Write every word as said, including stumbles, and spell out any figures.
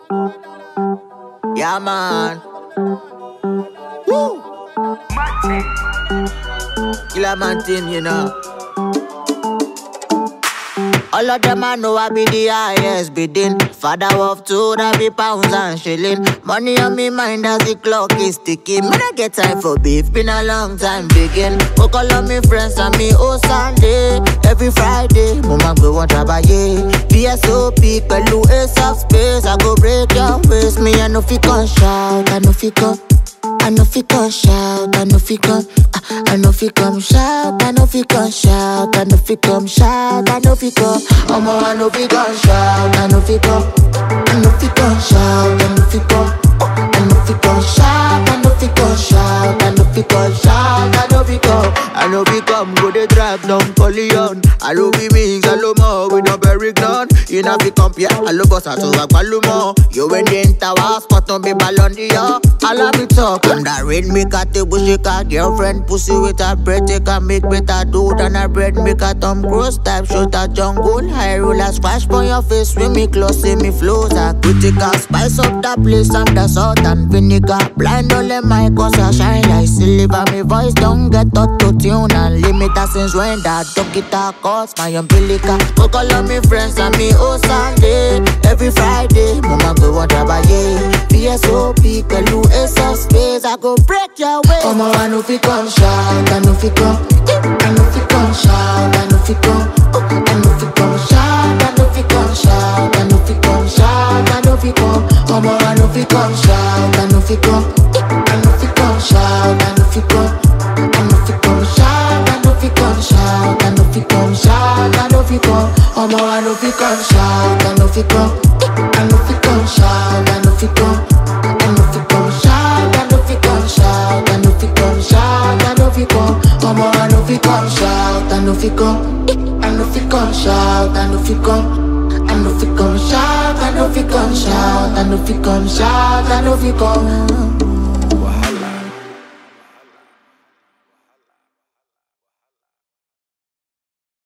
Yeah, man. Woo! Killer man thing, you know. All of them I know I be the highest bidding. Father of two, that be pounds and shilling. Money on me mind as the clock is ticking. Me not get time for beef, been a long time begin. Go call on me friends and me oh Sunday. Every Friday, mama go want trabaye. P S O P, pelu ace of space. I go break your waist. Me I no fi con shout, I no fi con. I no fi come shout, I no fi come, I no fi come shout, I no fi come shout, I no fi come shout, I no fi come. Omo I no fi come shout, I no fi come, I no fi come shout, I no fi come, I no fi come shout, I no fi come shout, I no fi come shout, I no fi come, I no fi come go dey drive down Corleone. I love be me, I love more with no berry gun. You know fi compare, I love us to a palumo. You when they enter our spot no be ballon d'or. I love me talk. And that rain make a table shake a girlfriend pussy with a bread. Take a make better dude and a bread make a Tom Cruise type shot a jungle. High roller splash on your face with me close see me flows. A critical spice up the place and the salt and vinegar. Blind all them my cause I shine like silver. Me voice don't get auto tune and limit since when that duck it a cost my umbilical. Go call on me friends and me oh Sunday. Every Friday, mama go want trabaye. P S O P, pelu ace of space. I go break your way. Omo I no fi come shout, I no fi come, I no fi come shout, I no fi come, I no fi come shout, I no fi come shout, I no fi come shout, I no fi come. Omo I no fi come shout, I no fi come, I no fi come shout, I no fi come, I no fi come shout, I no fi come shout, I no fi come shout, I no fi come. Omo I no fi come shout, I no fi come, I no fi come shout, I no fi come, I no fi come shout, I no fi come shout, I no fi come shout, I no fi come. Omo I no fi come shout, I no fi come, I no fi come shout, I no fi come, I no fi come shout, I no fi come shout, I no fi come shout, I no fi come.